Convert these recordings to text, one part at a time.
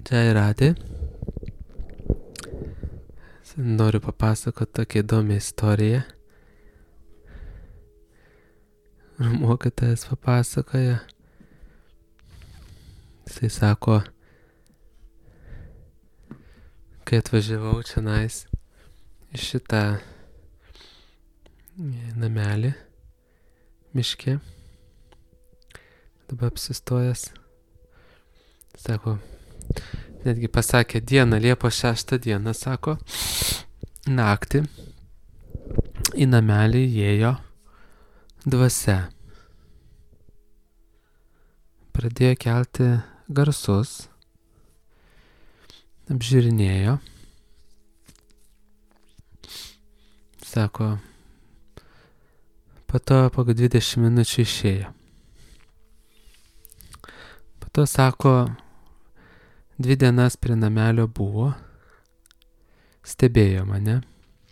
Čia Radė. Noriu papasakoti tokią įdomią istoriją. Mokytojas papasakoja. Jisai sako, kai atvažiavau čionais į šitą namelį miške, dabar apsistojęs, sako, netgi pasakė dieną, Liepos 6 dieną, sako, naktį į namelį įėjo dvasia. Pradėjo kelti garsus, apžiūrinėjo, sako, po to po 20 minučių išėjo. Po to, sako, 2 dienas prie namelio buvo, stebėjo mane.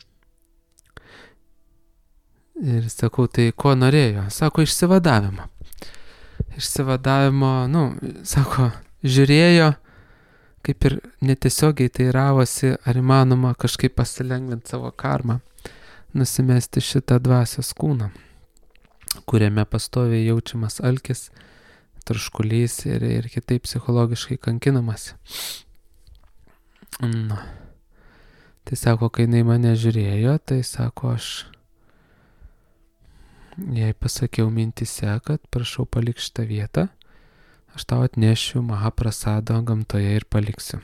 Ir sakau, tai ko norėjo? Sako, išsivadavimo. Išsivadavimo, sako, žiūrėjo, kaip ir netiesiogiai teiravosi, ar įmanoma kažkaip pasilengvinti savo karmą, nusimesti šitą dvasios kūną, kuriame pastoviai jaučiamas alkis, troškulys ir kitaip psichologiškai kankinamas. Tai sako, kai jinai mane žiūrėjo, tai sako, aš jai pasakiau mintise, kad prašau palik šitą vietą, aš tau atnešiu Mahaprasado gamtoje ir paliksiu.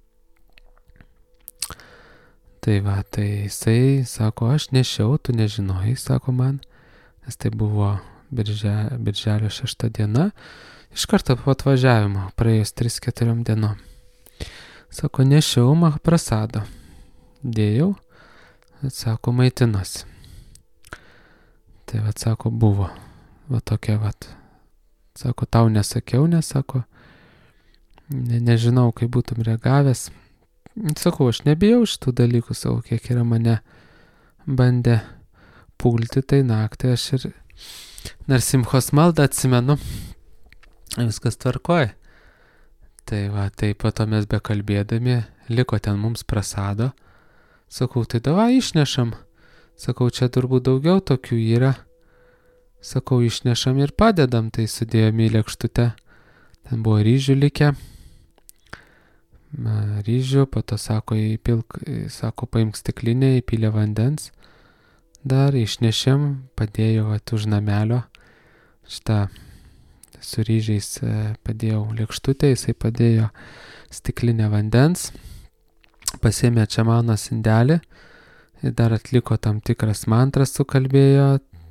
Tai va, tai jisai sako, aš nešiau, tu nežinojai, sako man, nes tai buvo birželio 6 diena, iš karto po atvažiavimo, praėjus 3-4 dienom. Sako, nešiau Mahaprasado, dėjau, sako, maitinosi. Tai vat, sako, buvo, va tokia vat. Sako, tau nesakiau, nesako, nežinau, kaip būtum reagavęs. Sakau, aš nebijau šitų dalykų, savo, kiek yra mane bandę pulti, tai naktį aš ir Narsimhos maldą atsimenu, viskas tvarkoja. Tai va, tai po to mes bekalbėdami, liko ten mums prasado. Sakau, tai davai išnešam. Sakau, čia turbūt daugiau tokių yra. Sakau, išnešam ir padedam, tai sudėjom į lėkštutę. Ten buvo ryžių likę. Ryžių, po to sako, sako, paimk stiklinę, įpylė vandens. Dar išnešėm, padėjau už namelio. Šitą su ryžiais padėjau lėkštutę, jisai padėjo stiklinę vandens. Pasėmė čamanos indelį. Ir dar atliko tam tikras mantras, sukalbėjo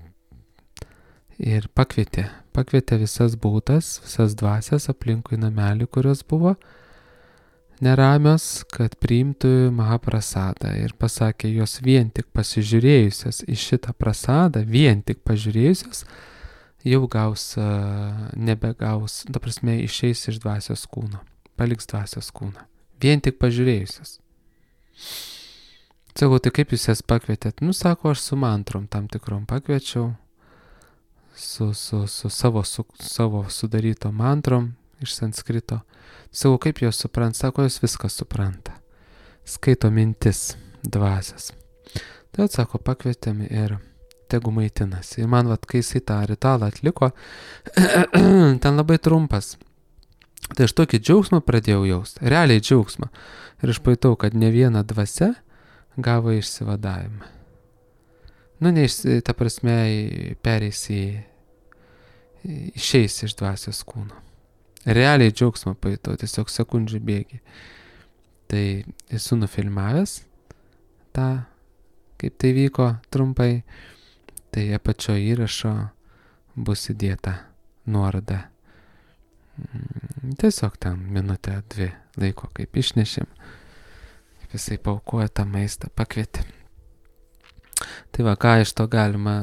ir pakvietė visas būtas, visas dvasias aplinkui namelį, kurios buvo neramios, kad priimtų Mahaprasadą. Ir pasakė, jos vien tik pasižiūrėjusios į šitą prasadą, vien tik pažiūrėjusios, jau nebegaus, ta prasme, išeis iš dvasios kūno, paliks dvasios kūną. Vien tik pažiūrėjusios. Sakau, tai kaip jūs jas pakvietėt? Sako, aš su mantrom tam tikrom pakviečiau, su savo sudaryto mantrom iš sanskrito. Sakau, kaip jos supranta? Sako, jos viską supranta. Skaito mintis dvasias. Tai sako, pakvietėm ir tegu maitinasi. Ir man, kai jisai tą ritualą atliko, ten labai trumpas. Tai aš tokį džiaugsmą pradėjau jausti, realiai džiaugsmą. Ir aš pajutau, kad ne viena dvasia gavo išsivadavimą. Ta prasme, išeis iš dvasios kūno. Realiai džiaugsmą pajutau, tiesiog sekundžių bėgi. Tai esu nufilmavęs tą, kaip tai vyko trumpai, tai apačio įrašo bus įdėta nuoroda. Tiesiog ten minutę 2 laiko, kaip išnešėm. Jisai paukoja tą maistą, pakvietė. Tai va, ką iš to galima,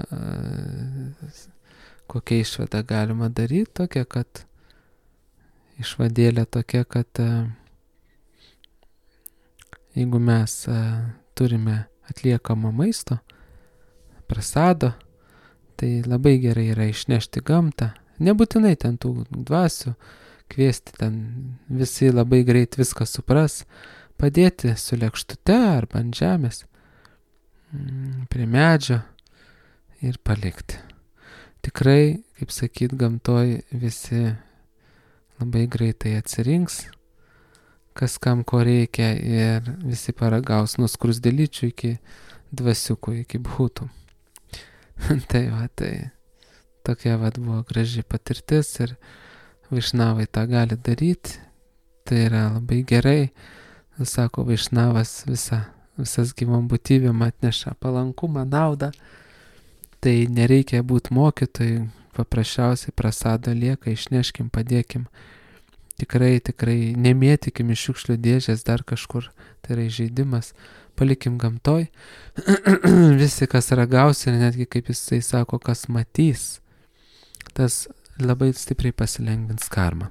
kokia išvada galima daryti, tokia, kad išvadėlė tokia, kad jeigu mes turime atliekamą maisto, prasado, tai labai gerai yra išnešti gamtą. Nebūtinai ten tų dvasių, kviesti ten, visi labai greit viską supras, padėti su lėkštute arba ant žemės, prie medžio ir palikti. Tikrai, kaip sakyt, gamtoj visi labai greitai atsirinks, kas kam ko reikia ir visi paragaus nuo skruzdėlyčių iki dvasiukų, iki bhutų. Tai va, tai tokia va buvo graži patirtis ir vaišnavai tą gali daryti. Tai yra labai gerai. Sako, vaišnavas visas gyvom būtybėm atneša palankumą, naudą. Tai nereikia būti mokytojui, paprasčiausiai prasado lieka, išneškim, padėkim. Tikrai nemėtykim iš šiukšlių dėžės dar kažkur, tai yra įžeidimas, palikim gamtoj. Visi, kas ragaus ir netgi, kaip jisai sako, kas matys, tas labai stipriai pasilengvins karmą.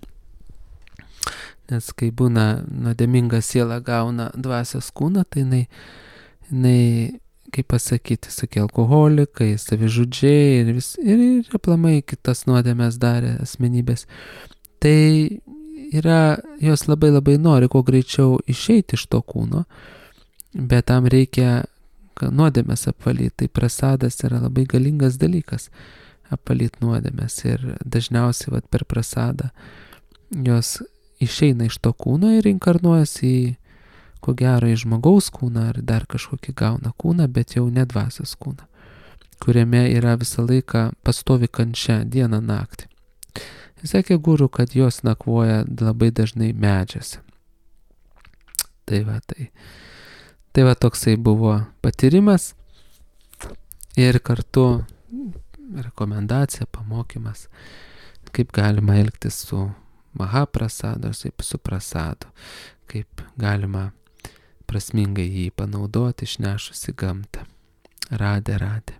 Nes kai būna nuodėminga siela gauna dvasios kūną, tai jinai kaip pasakyti, sakė, alkoholikai, savižudžiai ir aplamai kitas nuodėmes darė asmenybės. Tai yra, jos labai nori kuo greičiau išeiti iš to kūno, bet tam reikia nuodėmes apvalyti. Tai prasadas yra labai galingas dalykas, apvalyti nuodėmes. Ir dažniausiai per prasadą jos išeina iš to kūno ir inkarnuojasi į, ko gero, į žmogaus kūną ar dar kažkokį gauna kūną, bet jau ne dvasios kūną, kuriame yra visą laiką pastovi kančia dieną naktį. Jis sakė guru, kad jos nakvoja labai dažnai medžiuose. Tai va toksai buvo patyrimas ir kartu rekomendacija, pamokymas, kaip galima elgtis su mahaprasadu, su prasadu, kaip galima prasmingai jį panaudoti išnešus į gamtą. Radė.